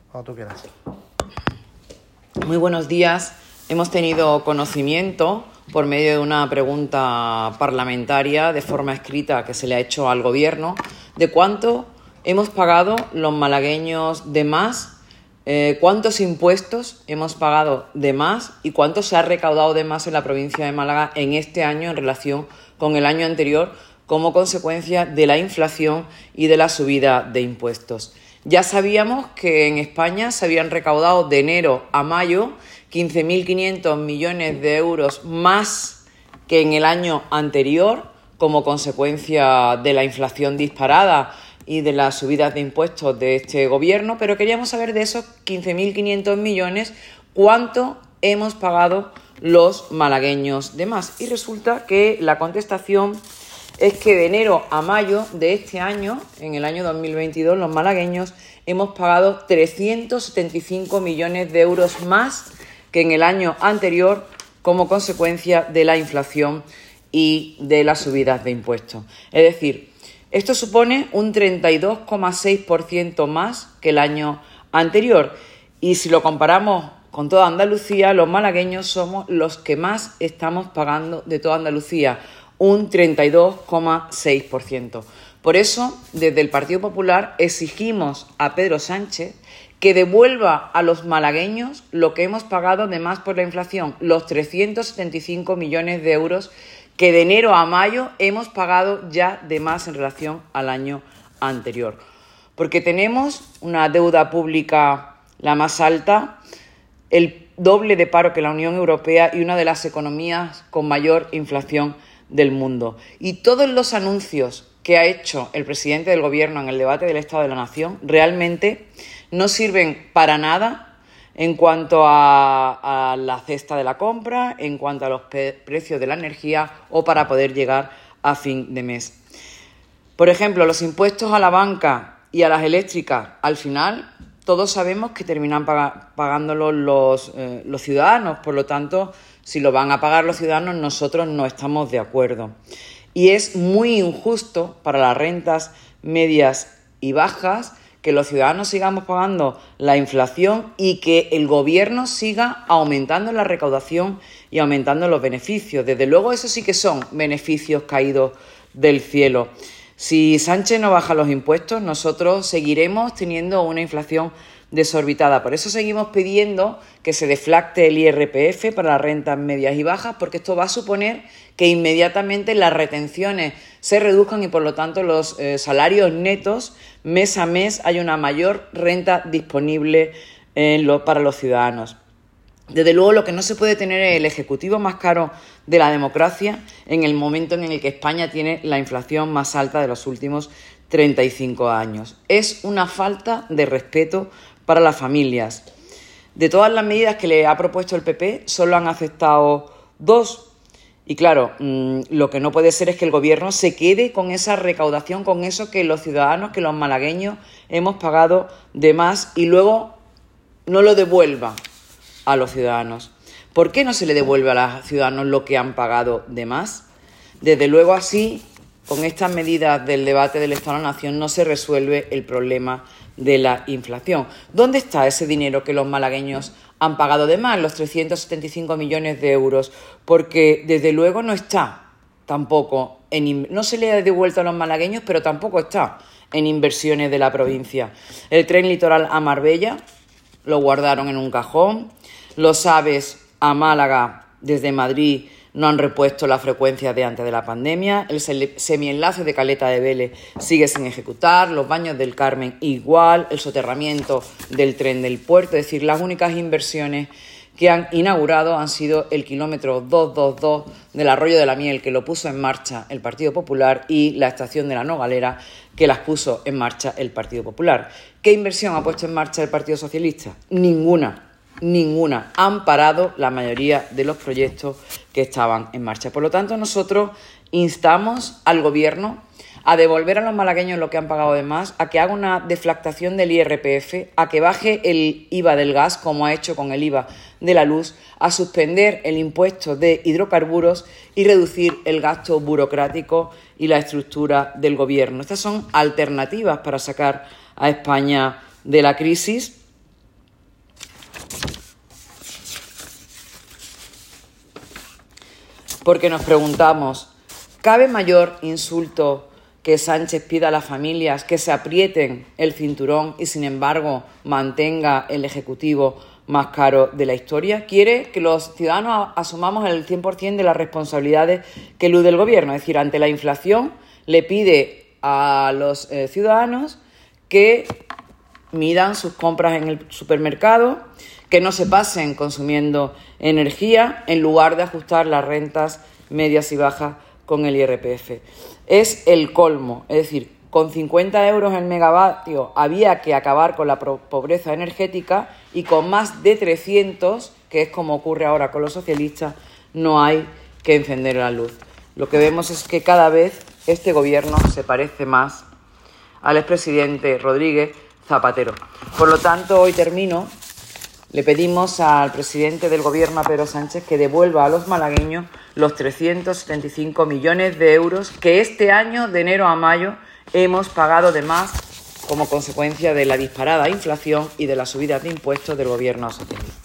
Cuando tú quieras. Muy buenos días. Hemos tenido conocimiento por medio de una pregunta parlamentaria de forma escrita que se le ha hecho al Gobierno de cuánto hemos pagado los malagueños de más, cuántos impuestos hemos pagado de más y cuánto se ha recaudado de más en la provincia de Málaga en este año en relación con el año anterior como consecuencia de la inflación y de la subida de impuestos. Ya sabíamos que en España se habían recaudado de enero a mayo 15.500 millones de euros más que en el año anterior como consecuencia de la inflación disparada y de las subidas de impuestos de este gobierno, pero queríamos saber de esos 15.500 millones cuánto hemos pagado los malagueños de más. Y resulta que la contestación es que de enero a mayo de este año, en el año 2022, los malagueños hemos pagado 375 millones de euros más que en el año anterior como consecuencia de la inflación y de las subidas de impuestos. Es decir, esto supone un 32,6% más que el año anterior. Y si lo comparamos con toda Andalucía, los malagueños somos los que más estamos pagando de toda Andalucía, un 32,6%. Por eso, desde el Partido Popular exigimos a Pedro Sánchez que devuelva a los malagueños lo que hemos pagado de más por la inflación, los 375 millones de euros que de enero a mayo hemos pagado ya de más en relación al año anterior. Porque tenemos una deuda pública la más alta, el doble de paro que la Unión Europea y una de las economías con mayor inflación del mundo. Y todos los anuncios que ha hecho el presidente del Gobierno en el debate del Estado de la Nación realmente no sirven para nada en cuanto a la cesta de la compra, en cuanto a los precios de la energía o para poder llegar a fin de mes. Por ejemplo, los impuestos a la banca y a las eléctricas, al final todos sabemos que terminan pagándolos los ciudadanos, por lo tanto, si lo van a pagar los ciudadanos, nosotros no estamos de acuerdo. Y es muy injusto para las rentas medias y bajas que los ciudadanos sigamos pagando la inflación y que el Gobierno siga aumentando la recaudación y aumentando los beneficios. Desde luego, eso sí que son beneficios caídos del cielo. Si Sánchez no baja los impuestos, nosotros seguiremos teniendo una inflación desorbitada. Por eso seguimos pidiendo que se deflacte el IRPF para las rentas medias y bajas, porque esto va a suponer que inmediatamente las retenciones se reduzcan y, por lo tanto, los salarios netos mes a mes hay una mayor renta disponible para los ciudadanos. Desde luego, lo que no se puede tener es el ejecutivo más caro de la democracia en el momento en el que España tiene la inflación más alta de los últimos 35 años. Es una falta de respeto para las familias. De todas las medidas que le ha propuesto el PP, solo han aceptado 2. Y claro, lo que no puede ser es que el Gobierno se quede con esa recaudación, con eso que los ciudadanos, que los malagueños hemos pagado de más y luego no lo devuelva a los ciudadanos. ¿Por qué no se le devuelve a los ciudadanos lo que han pagado de más? Desde luego, así, con estas medidas del debate del Estado de la Nación, no se resuelve el problema de la inflación. ¿Dónde está ese dinero que los malagueños han pagado de más, los 375 millones de euros? Porque desde luego no está tampoco, no se le ha devuelto a los malagueños, pero tampoco está en inversiones de la provincia. El tren litoral a Marbella lo guardaron en un cajón, los AVEs a Málaga desde Madrid no han repuesto la frecuencia de antes de la pandemia, el semienlace de Caleta de Vélez sigue sin ejecutar, los baños del Carmen igual, el soterramiento del tren del puerto. Es decir, las únicas inversiones que han inaugurado han sido el kilómetro 222 del Arroyo de la Miel, que lo puso en marcha el Partido Popular, y la estación de la Nogalera, que las puso en marcha el Partido Popular. ¿Qué inversión ha puesto en marcha el Partido Socialista? Ninguna. Han parado la mayoría de los proyectos que estaban en marcha. Por lo tanto, nosotros instamos al Gobierno a devolver a los malagueños lo que han pagado de más, a que haga una deflactación del IRPF, a que baje el IVA del gas, como ha hecho con el IVA de la luz, a suspender el impuesto de hidrocarburos y reducir el gasto burocrático y la estructura del Gobierno. Estas son alternativas para sacar a España de la crisis porque nos preguntamos, ¿cabe mayor insulto que Sánchez pida a las familias que se aprieten el cinturón y, sin embargo, mantenga el Ejecutivo más caro de la historia? Quiere que los ciudadanos asumamos el 100% de las responsabilidades que elude el Gobierno. Es decir, ante la inflación le pide a los ciudadanos que midan sus compras en el supermercado, que no se pasen consumiendo energía en lugar de ajustar las rentas medias y bajas con el IRPF. Es el colmo, es decir, con 50 euros el megavatio había que acabar con la pobreza energética y con más de 300, que es como ocurre ahora con los socialistas, no hay que encender la luz. Lo que vemos es que cada vez este Gobierno se parece más al expresidente Rodríguez Zapatero. Por lo tanto, hoy termino. Le pedimos al presidente del Gobierno, a Pedro Sánchez, que devuelva a los malagueños los 375 millones de euros que este año, de enero a mayo, hemos pagado de más como consecuencia de la disparada inflación y de las subidas de impuestos del Gobierno socialista.